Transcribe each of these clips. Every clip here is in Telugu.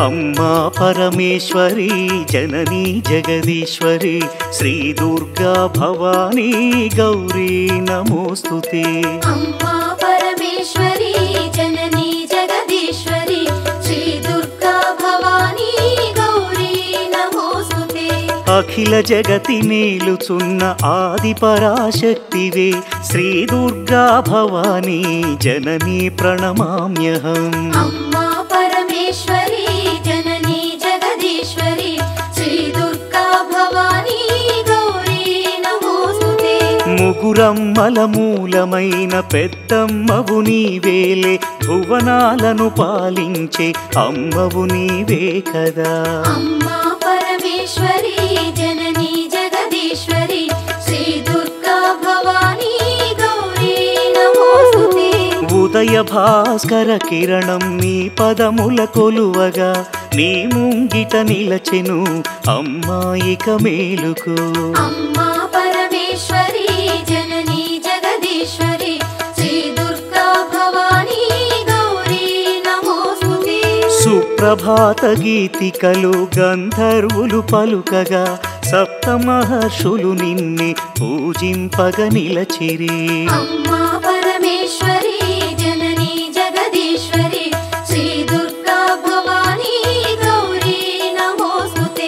अम्मा परमेश्वरी जननी जगदीश्वरी श्री दुर्गा भवानी गौरी नमोस्तुते। अम्मा परमेश्वरी जननी जगदीश्वरी श्री दुर्गा भवानी गौरी नमोस्तुते। अखिल जगति नेलुचुन्न आदि पराशक्तिवे श्री दुर्गा भवानी जननी प्रणमाम्यहम्। अम्मा परमेश्वरी जननी जगदीश्वरी श्री दुर्गा भवानी गौरी नमोस्तुते। ముగురమ్మల మూలమైన పెద్దమ్మవు నీవేలే భువనాలను పాలించే అమ్మవు నీవే కదా। अम्मा परमेश्वरी जननी जगदीश्वरी श्री दुर्गा भवानी गौरी नमोस्तुते। ఉదయ భాస్కర కిరణం నీ పదముల కొలువగా నీ ముంగిట నిలచెను అమ్మాయిక మేలుకు। अम्मा परमेश्वरी जननी जगदीश्वरी श्री दुर्गा भवानी गौरी नमोस्तुते। సుప్రభాత గీతికలు గంధర్వులు పలుకగా సప్త మహర్షులు నిన్నే పూజింపగ నిలచిరి। अम्मा परमेश्वरी जननी जगदीश्वरी श्री दुर्गा भवानी गौरी नमोस्तुते।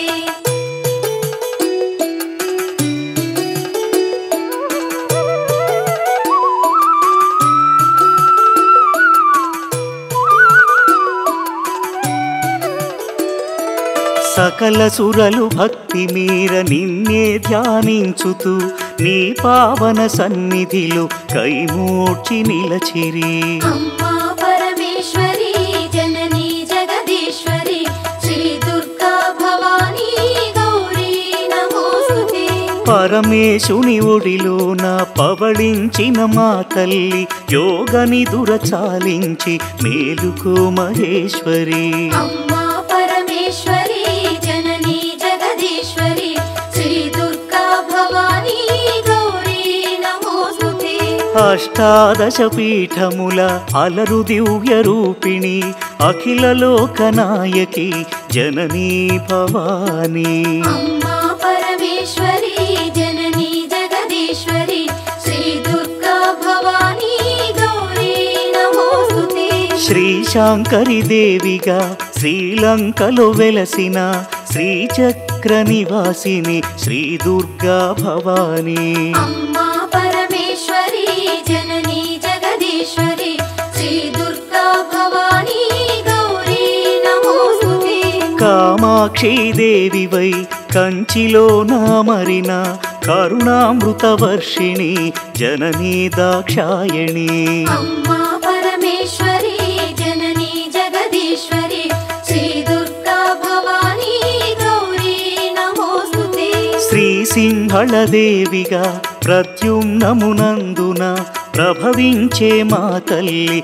సకల సురలు భక్తి మీర నిన్నే ధ్యానించుతూ నీ పావన సన్నిధిలో కైమూర్చి నిలచిరి। अम्मा परमेश्वरी जननी जगदीश्वरी श्री दुर्गा भवानी गौरी नमोस्तुते। పరమేశుని ఒడిలోన పవళించిన మా తల్లి యోగని దురచాలించి మేలుకో మహేశ్వరి। अम्मा परमेश्वरी जननी जगदीश्वरी श्री दुर्गा भवानी गौरी नमोस्तुते। అష్టాదశ పీఠముల అలరు దివ్య రూపిణి అఖిల లోకనాయకి జననీ భవానీ। अम्मा परमेश्वरी जननी जगदीश्वरी श्री दुर्गा भवानी गौरी नमोस्तुते। శ్రీశాంకరి దేవిగా శ్రీలంకలో వెలసిన శ్రీచక్ర నివాసిని శ్రీ దుర్గా భవానీ। अम्मा परमेश्वरी जननी जगदीश्वरी श्री दुर्गा भवानी गौरी नमोस्तुते। కామాక్షి దేవివై కంచిలో నామరిన కరుణామృత వర్షిణి జననీ దాక్షాయణి। अम्मा परमेश्वरी जननी जगदीश्वरी श्री दुर्गा भवानी गौरी नमोस्तुते। శ్రీ సింహళ దేవిగా ప్రద్యుమ్నమునందున ప్రభవించే మా తల్లి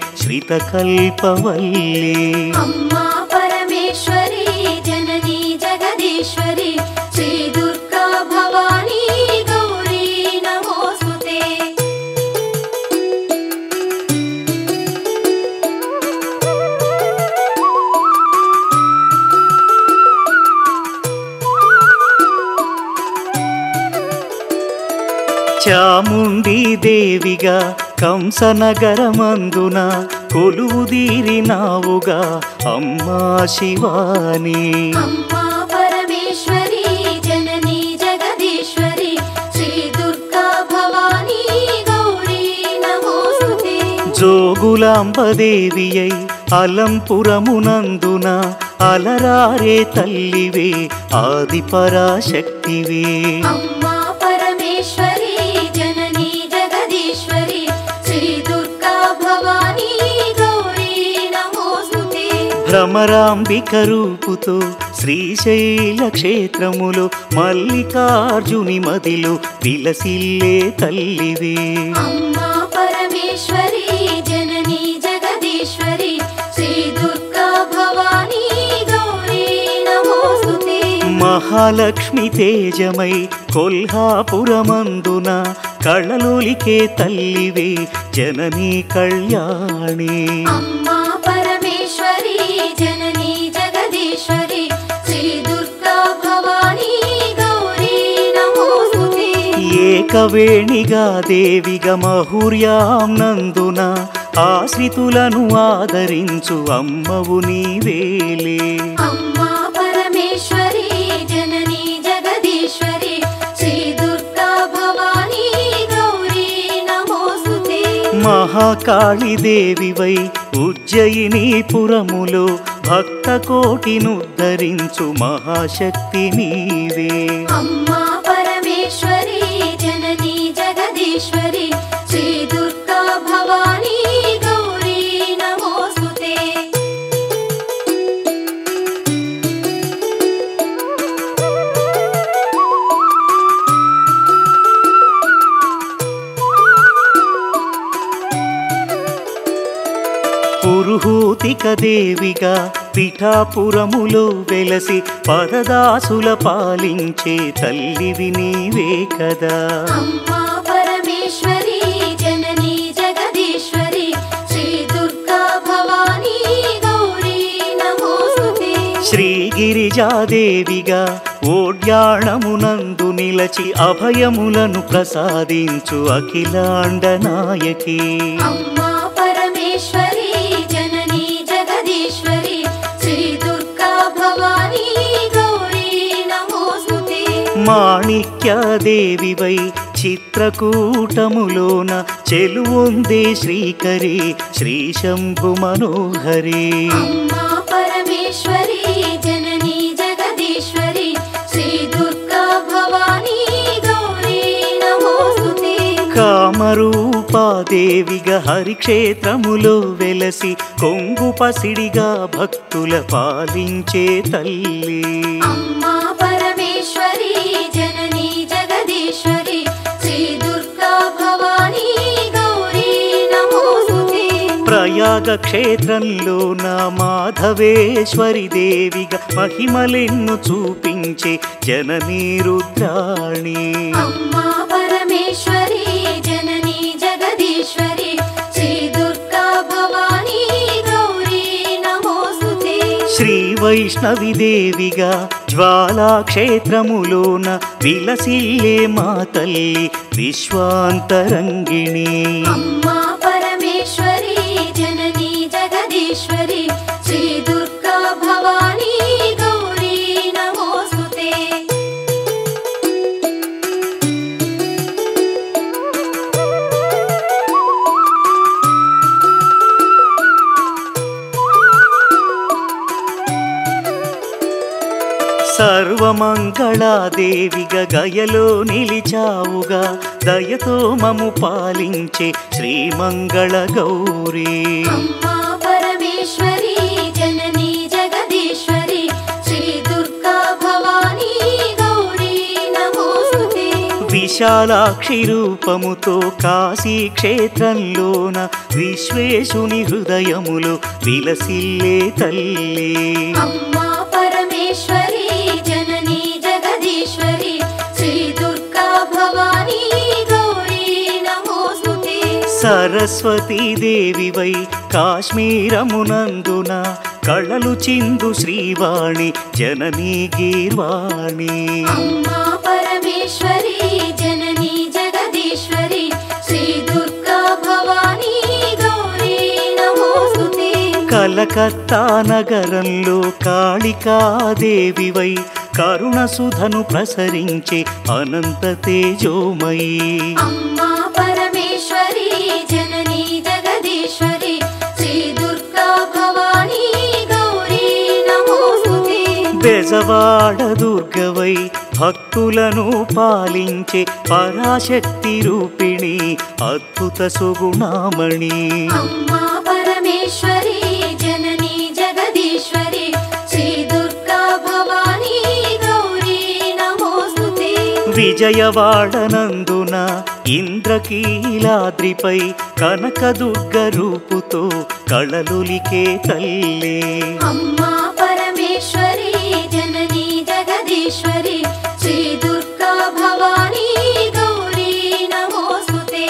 శ్రితకల్పవల్లి। अम्मा परमेश्वरी जननी जगदीश्वरी श्री दुर्गा भवानी गौरी नमोस्तुते। చాముండి దేవిగా కంసనగరమందున కొలువుదీరినావుగా అమ్మా శివాని। अम्मा परमेश्वरी जननी जगदीश्वरी श्री दुर्गा भवानी गौरी नमोस्तुते। జోగులాంబదేవియై అలంపురమునందున అలరారే తల్లివే ఆది పరాశక్తివే। अम्मा परमेश्वरी जननी जगदीश्वरी श्री दुर्गा भवानी गौरी नमोस्तुते। భ్రమరాంబిక రూపుతో శ్రీశైల క్షేత్రములో మల్లికార్జుని మదిలో విలసిల్లే తల్లివే। अम्मा परमेश्वरी जननी जगदीश्वरी श्री दुर्गा भवानी गौरी नमोस्तुते। మహాలక్ష్మి తేజమై కొల్హాపురమందున కళలోలికే తల్లివే జననీ కళ్యాణి। अम्मा परमेश्वरी जननी जगदीश्वरी ఏకవేణిగా దేవిగా మహుర్యాం నందున ఆశ్రితులను ఆదరించు అమ్మవు నీవేలే. అమ్మా పరమేశ్వరి జననీ జగదీశ్వరి శ్రీ దుర్గా భవానీ గౌరీ నమోస్తుతే. మహాకాళి దేవివై ఉజ్జయిని పురములో భక్త కోటినుద్ధరించు మహాశక్తి నీవే. అమ్మా పరమేశ్వరి జననీ జగదీశ్వరి శ్రీ దుర్గా భవానీ గౌరీ నమోస్తుతే. పురుహూతిక దేవిగా పిఠాపురములో వెలసి పదదాసుల పాలించే తల్లివి నీవే కదా. అమ్మా పరమేశ్వరి జననీ జగదీశ్వరి శ్రీ దుర్గా భవానీ గౌరీ నమోస్తుతే. శ్రీగిరిజాదేవిగా ఓడ్యాణమునందు నిలచి అభయములను ప్రసాదించు అఖిలాండ నాయకి. అమ్మా పరమేశ్వరి జననీ జగదీశ్వరి శ్రీ దుర్గా భవానీ గౌరీ నమోస్తుతే. మాణిక్యదేవివై చిత్రకూటములోన చెలువొందే శ్రీకరి శ్రీ శంభు మనోహరి. అమ్మా పరమేశ్వరి జననీ జగదీశ్వరి శ్రీ దుర్గా భవానీ గౌరీ నమోస్తుతే. కామరూపాదేవిగా హరిక్షేత్రములో వెలసి కొంగు పసిడిగా భక్తుల పాలించే తల్లి. అమ్మా పరమేశ్వరి జననీ జగదీశ్వరి శ్రీ దుర్గా భవానీ గౌరీ నమోస్తుతే. ప్రయాగ క్షేత్రంలోన మాధవేశ్వరి దేవిగా మహిమలెన్ను చూపించే జననీ రుద్రాణి. అమ్మా పరమేశ్వరి జననీ జగదీశ్వరి శ్రీ దుర్గా భవానీ గౌరీ నమోస్తుతే. శ్రీ వైష్ణవి దేవిగా జ్వాలాక్షేత్రములోన విలసిల్లే మా తల్లి విశ్వాంతరంగిణి. అమ్మా పరమేశ్వరి జననీ జగదీశ్వరి శ్రీ దుర్గా భవానీ గౌరీ నమోస్తుతే. సర్వమంగళాదేవిగా గయలో నిలిచావుగా దయతో మము పాలించే శ్రీమంగళ గౌరీ. అమ్మా పరమేశ్వరి జననీ జగదీశ్వరి శ్రీ దుర్గా భవానీ గౌరీ నమోస్తుతే. విశాలాక్షి రూపముతో కాశీ క్షేత్రంలోన విశ్వేశుని హృదయములో విలసిల్లే తల్లి. అమ్మా పరమేశ్వరి జననీ జగదీశ్వరి శ్రీ దుర్గా భవానీ గౌరీ నమోస్తుతే. సరస్వతీ దేవివై కాశ్మీరమునందున కళలు చిందు శ్రీవాణి జననీ గీర్వాణి. అమ్మా పరమేశ్వరి జననీ జగదీశ్వరి శ్రీ దుర్గా భవానీ గౌరీ నమోస్తుతే. కలకత్తా నగరంలో కాళికాదేవివై కరుణ సుధను ప్రసరించే అనంత తేజోమయీ. అమ్మా పరమేశ్వరి జననీ జగదీశ్వరి శ్రీ దుర్గా భవానీ గౌరీ నమోస్తుతే. బెజవాడ దుర్గవై భక్తులను పాలించే పరాశక్తి రూపిణి అద్భుత సుగుణామణి. అమ్మా పరమేశ్వరి జననీ జగదీశ్వరి శ్రీ దుర్గా భవానీ గౌరీ నమోస్తుతే. విజయవాడనందున ఇంద్రకీలాద్రిపై కనకదుర్గ రూపుతో కళలులికే తల్లి. అమ్మా పరమేశ్వరి జననీ జగదీశ్వరి శ్రీ దుర్గా భవానీ గౌరీ నమోస్తుతే.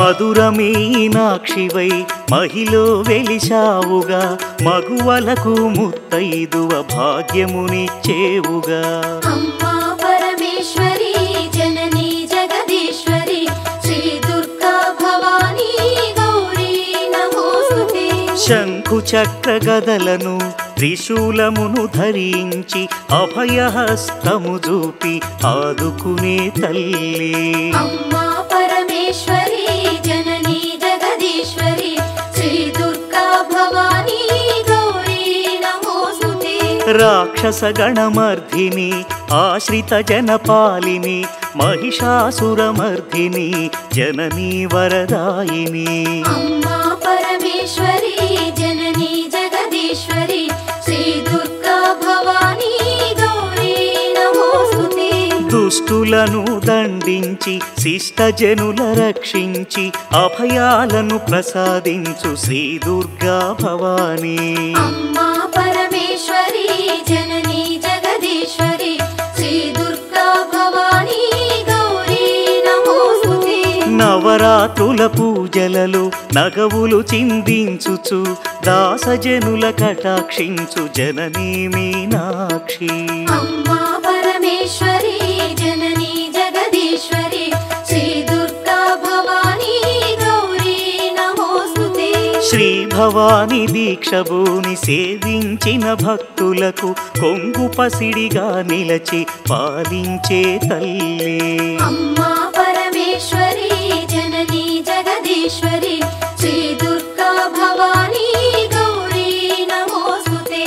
మధుర మీనాక్షివై మహిలో వెలిశావుగా మగువలకు ముత్తైదువ భాగ్యమునిచ్చేవుగా అమ్మా పరమేశ్వరి జననీ జగదీశ్వరి శ్రీ దుర్గా భవానీ గౌరీ నమోస్తుతే శంఖు చక్ర గదలను త్రిశూలమును ధరించి అభయహస్తము చూపి ఆదుకునే తల్లి అమ్మా పరమేశ్వరి జననీ జగదీశ్వరి శ్రీ దుర్గా భవానీ గౌరీ నమోస్తుతే రాక్షస గణమర్ధిని ఆశ్రిత జనపాలిని మహిషాసురమర్ధిని జననీ వరదాయిని అమ్మా పరమేశ్వరి జననీ జగదీశ్వరి శ్రీ దుర్గా భవానీ గౌరీ నమోస్తుతే దుష్టులను దండించి శిష్టజనుల రక్షించి అభయాలను ప్రసాదించు శ్రీ దుర్గా భవానీ అమ్మా పరమేశ్వరి జననీ జగదీశ్వరి శ్రీ దుర్గా భవానీ గౌరీ నమోస్తుతే నవరాత్రుల పూజలలో నగవులు చిందించుచు దాసజనుల కటాక్షించు జననీ మీనాక్షి అమ్మా పరమేశ్వరి జననీ జగదీశ్వరి శ్రీ దుర్గా భవానీ గౌరీ నమోస్తుతే శ్రీ భవాని దీక్షభూని సేవించిన భక్తులకు కొంగు పసిడిగా నిలచి పాలించే తల్లి అమ్మా పరమేశ్వరి జననీ జగదీశ్వరి శ్రీ దుర్గా భవానీ గౌరీ నమోస్తుతే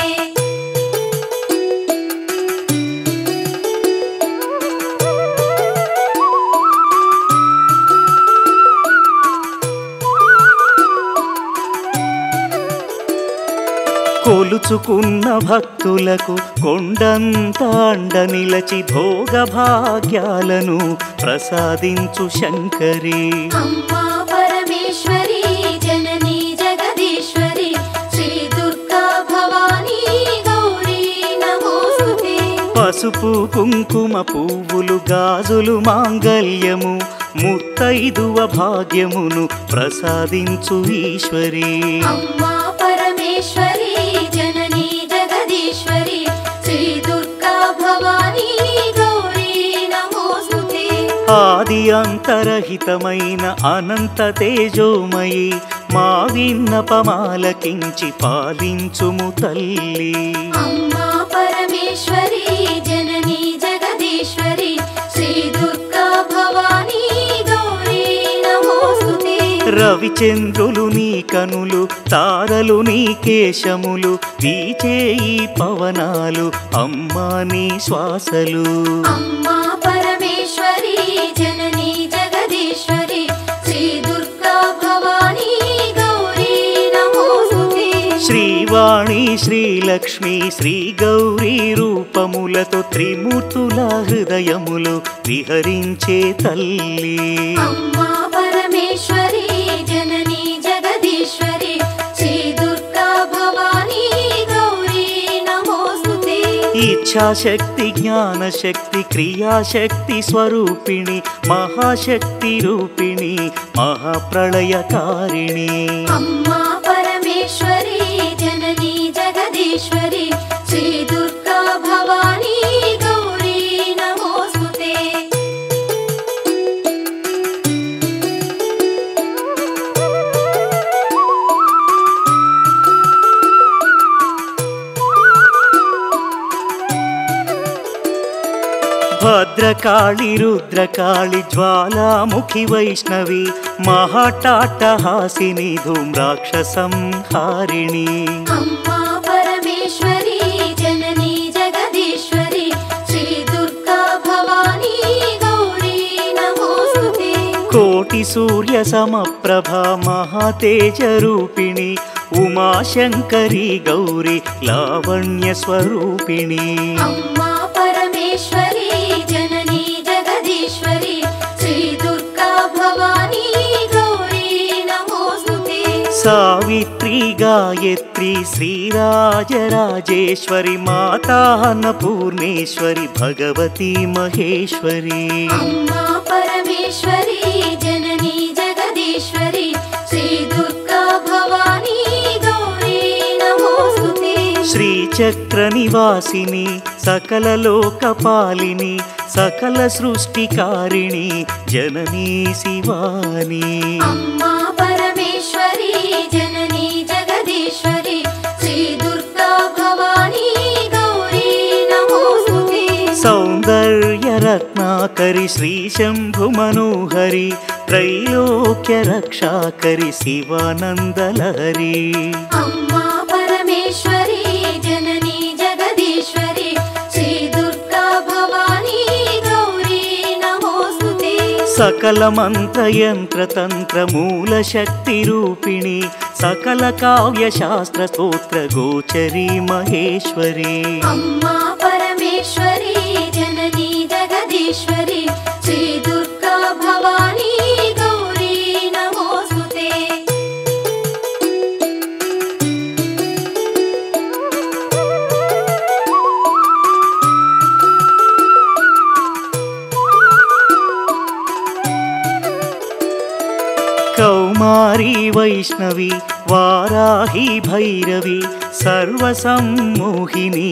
కొలుచుకున్న భక్తులకు కొండంత అండ నిలచి భోగ భాగ్యాలను ప్రసాదించు శంకరి అమ్మా పరమేశ్వరి జననీ జగదీశ్వరి శ్రీ దుర్గా భవానీ గౌరీ నమోస్తుతే పసుపు కుంకుమ పువ్వులు గాజులు మాంగల్యము ముత్తైదువ భాగ్యమును ప్రసాదించు ఈశ్వరి అమ్మా పరమేశ్వరి జననీ జగదీశ్వరి శ్రీ దుర్గా భవానీ గౌరీ నమోస్తుతే ఆది అంతరహితమైన అనంత తేజోమయి మా విన్నపమాలకించి పాలించుము తల్లి అమ్మా పరమేశ్వరి జననీ జగదీశ్వరి శ్రీ దుర్గా భవానీ గౌరీ నమోస్తుతే రవిచంద్రులు నీ కనులు తారలు నీ కేశములు వీచే ఈ పవనాలు అమ్మా నీ శ్వాసలు అమ్మా పరమేశ్వరి జననీ జగదీశ్వరి శ్రీ దుర్గా భవానీ గౌరీ నమోస్తుతే శ్రీవాణి శ్రీలక్ష్మి శ్రీ గౌరీ రూపములతో త్రిమూర్తుల హృదయములు విహరించే తల్లి అమ్మా పరమేశ్వరి జననీ జగదీశ్వరి శ్రీ దుర్గా భవానీ గౌరీ నమోస్తుతే ఇచ్ఛాశక్తి జ్ఞానశక్తి క్రియాశక్తి స్వరూపిణి మహాశక్తి రూపిణి మహాప్రళయకారిణి అమ్మా పరమేశ్వరి జననీ జగదీశ్వరి శ్రీ దుర్గా భవానీ గౌరీ నమోస్తుతే భద్రకాళి రుద్రకాళి జ్వాలాముఖి వైష్ణవి మహాటాటహాసిని ధూమ్రాక్షసంహారిణి అమ్మా పరమేశ్వరి జననీ జగదీశ్వరి శ్రీ దుర్గా భవానీ గౌరీ నమోస్తుతే కోటి సూర్య సమప్రభ మహాతేజ రూపిణి ఉమాశంకరి గౌరి లావణ్య స్వరూపిణి అమ్మా పరమేశ్వరి జననీ జగదీశ్వరి శ్రీ దుర్గా భవానీ గౌరీ నమోస్తుతే సావిత్రి గాయత్రి శ్రీరాజరాజేశ్వరి మాతా అన్నపూర్ణేశ్వరి భగవతి మహేశ్వరి అమ్మా పరమేశ్వరి జననీ జగదీశ్వరి శ్రీచక్ర నివాసిని సకల లోకపాలిని సకల సృష్టికారిణి జననీ శివాని అమ్మా పరమేశ్వరి జననీ జగదీశ్వరి శ్రీ దుర్గా భవానీ గౌరీ నమోస్తుతే సౌందర్య రత్నాకరి శ్రీ శంభు మనోహరి త్రైలోక్య రక్షాకరి శివానందలహరి అమ్మా పరమేశ్వరి జననీ జగదీశ్వరి శ్రీ దుర్గా భవానీ గౌరీ నమోస్తుతే సకల మంత్ర యంత్ర తంత్ర మూల శక్తి రూపిణి సకల కావ్య శాస్త్ర స్తోత్ర గోచరి మహేశ్వరి అమ్మా పరమేశ్వరి జననీ జగదీశ్వరి శ్రీ దుర్గా భవానీ గౌరీ నమోస్తుతే కౌమారీ వైష్ణవి వారాహి భైరవి సర్వసమ్మోహిని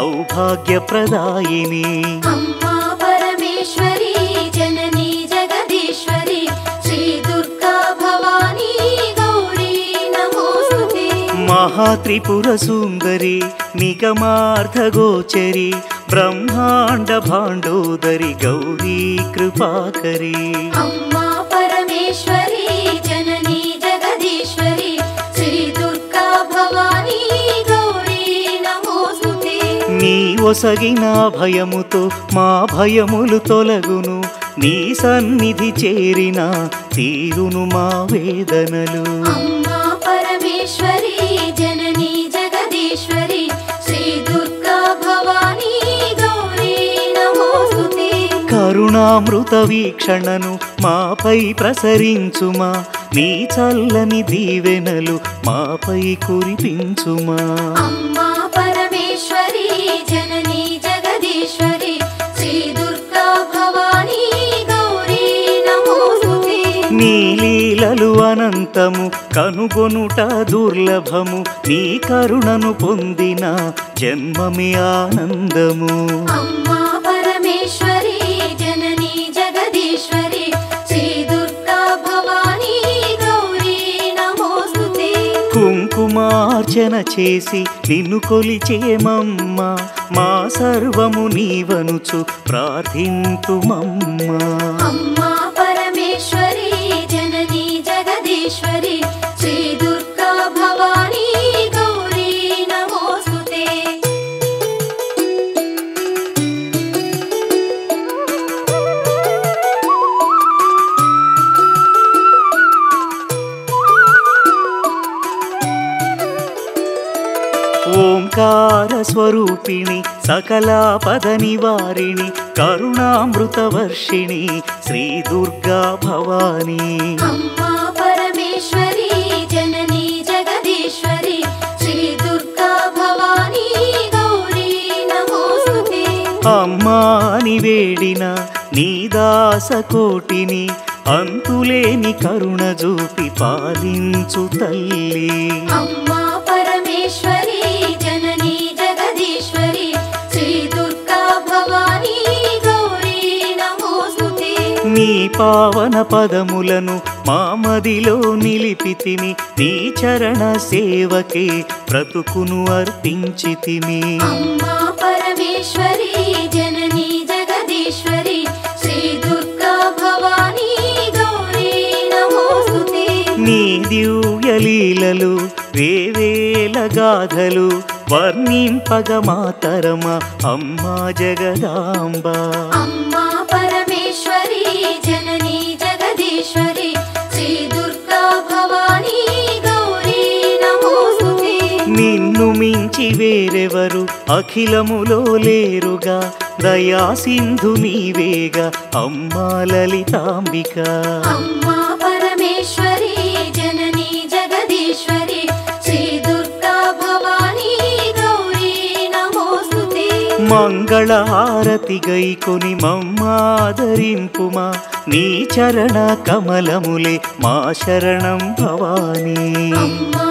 సౌభాగ్యప్రదాయిని అమ్మా పరమేశ్వరి జననీ జగదీశ్వరి శ్రీ దుర్గా భవానీ గౌరీ నమోస్తుతే మహాత్రిపుర సుందరి నిగమార్థగోచరి బ్రహ్మాండ భాండోదరి గౌరీ కృపాకరి అమ్మా పరమేశ్వరి జననీ జగదీశ్వరి శ్రీ దుర్గా భవానీ గౌరీ నమోస్తుతే నీ ఒసగిన భయముతో మా భయములు తొలగును నీ సన్నిధి చేరిన తీరును మా వేదనలు అమ్మా పరమేశ్వరి జననీ జగదీశ్వరి శ్రీ దుర్గా భవానీ గౌరీ నమోస్తుతే కరుణామృత వీక్షణను మాపై ప్రసరించుమా నీ చల్లని దీవెనలు మాపై కురిపించుమా అమ్మా పరమేశ్వరి జననీ జగదీశ్వరి శ్రీ దుర్గా భవానీ గౌరీ నమోస్తుతే నీ లీలలు అనంతము కనుగొనుట దుర్లభము నీ కరుణను పొందిన జన్మమే ఆనందము అమ్మా పరమేశ్వరి జననీ జగదీశ్వరి శ్రీ దుర్గా భవానీ గౌరీ నమోస్తుతే కుంకుమార్చన చేసి నిన్ను కొలిచేమమ్మ మా సర్వము నీవనుచు ప్రార్థింతుమమ్మా అమ్మా పరమేశ్వరి జననీ జగదీశ్వరి శ్రీ దుర్గా భవానీ గౌరీ నమోస్తుతే ఓంకార స్వరూపిణి సకలాపద నివారిణి కరుణామృత వర్షిణి శ్రీ దుర్గా భవానీ అమ్మా పరమేశ్వరి జననీ జగదీశ్వరి శ్రీ దుర్గా భవానీ గౌరీ నమోస్తుతే అమ్మాని వేడిన నీ దాస కోటిని అంతులేని కరుణ చూపి పాలించు తల్లి అమ్మా పరమేశ్వరి జననీ జగదీశ్వరి శ్రీ దుర్గా భవానీ గౌరీ నమోస్తుతే నీ పావన పదములను మామదిలో నిలిపితిమి నీ చరణ సేవకే బ్రతుకును అర్పించితిమి అమ్మా పరమేశ్వరి జననీ జగదీశ్వరి శ్రీ దుర్గా భవానీ గౌరీ నమోస్తుతే నీ దివ్య లీలలు వేవేల గాథలు వర్ణింపగ మాతరమ అమ్మా జగదాంబ అమ్మా పరమేశ్వరి జననీ జగదీశ్వరి శ్రీ దుర్గా భవానీ గౌరీ నమోస్తుతే నిన్ను మించి వేరెవరు అఖిలములో లేరుగా దయా సింధు నీవేగా అమ్మా లలితాంబిక అమ్మా పరమేశ్వరి జననీ జగదీశ్వరి శ్రీ దుర్గా భవానీ గౌరీ నమోస్తుతే మంగళహారతి గైకొని మమ్మాదరింపుమా నీ చరణ కమలములే మా శరణం భవానీ అమ్మా